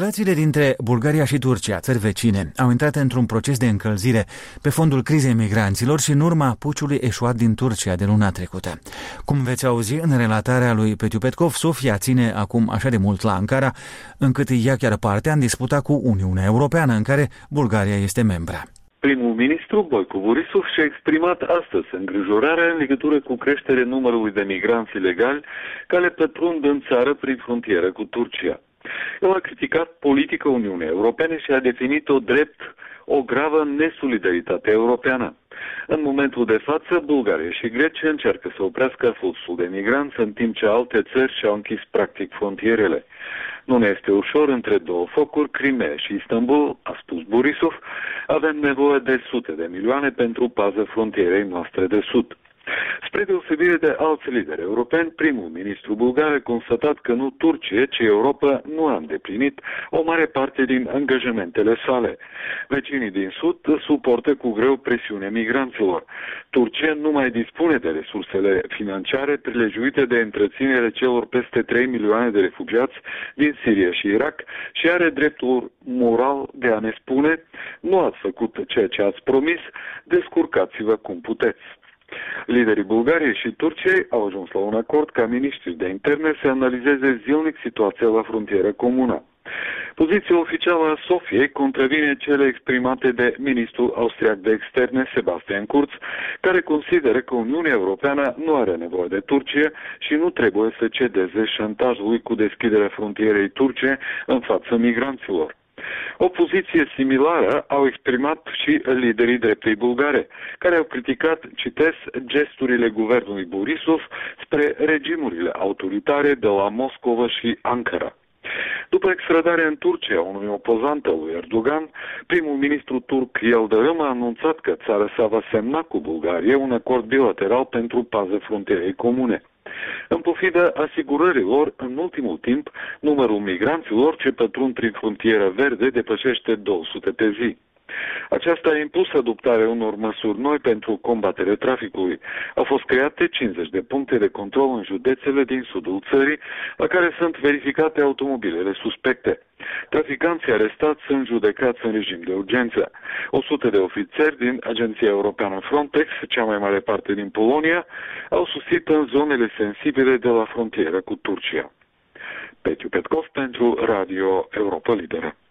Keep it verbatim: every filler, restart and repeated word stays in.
Relațiile dintre Bulgaria și Turcia, țări vecine, au intrat într-un proces de încălzire pe fondul crizei migranților și în urma puciului eșuat din Turcia de luna trecută. Cum veți auzi în relatarea lui Petiu Petkov, Sofia ține acum așa de mult la Ankara, încât ia chiar parte în disputa cu Uniunea Europeană, în care Bulgaria este membră. Primul ministru Boyko Borisov și-a exprimat astăzi îngrijorarea în legătură cu creșterea numărului de migranți ilegali care pătrund în țară prin frontieră cu Turcia. El a criticat politica Uniunii Europene și a definit-o drept o gravă nesolidaritate europeană. În momentul de față, Bulgaria și Grecia încearcă să oprească fluxul de migranți, în timp ce alte țări și-au închis practic frontierele. Nu ne este ușor între două focuri, Crimea și Istanbul, a spus Borisov, avem nevoie de sute de milioane pentru pază frontierei noastre de sud. Spre deosebire de alți lideri europeni, primul ministru bulgar a constatat că nu Turcia, ci Europa nu a îndeplinit o mare parte din angajamentele sale. Vecinii din sud suportă cu greu presiunea migranților. Turcia nu mai dispune de resursele financiare prilejuite de întreținere celor peste trei milioane de refugiați din Siria și Irak și are dreptul moral de a ne spune: nu ați făcut ceea ce ați promis, descurcați-vă cum puteți. Liderii Bulgariei și Turciei au ajuns la un acord ca miniștrii de interne să analizeze zilnic situația la frontieră comună. Poziția oficială a Sofiei contravine cele exprimate de ministrul austriac de externe Sebastian Kurz, care consideră că Uniunea Europeană nu are nevoie de Turcia și nu trebuie să cedeze șantajului cu deschiderea frontierei turce în fața migranților. O poziție similară au exprimat și liderii dreptei bulgare, care au criticat, citez, gesturile guvernului Borisov spre regimurile autoritare de la Moscova și Ankara. După extradarea în Turcia a unui opozant al lui Erdogan, primul ministru turc Yildirim a anunțat că țara sa va semna cu Bulgaria un acord bilateral pentru pază frontierei comune. În pofidă asigurărilor, în ultimul timp, numărul migranților ce pătrund prin frontiera verde depășește două sute pe zi. Aceasta a impus adoptarea unor măsuri noi pentru combaterea traficului. Au fost create cincizeci de puncte de control în județele din sudul țării, la care sunt verificate automobilele suspecte. Traficanții arestați sunt judecați în regim de urgență. o sută de ofițeri din Agenția Europeană Frontex, cea mai mare parte din Polonia, au sosit în zonele sensibile de la frontieră cu Turcia. Petiu Petkov pentru Radio Europa Liberă.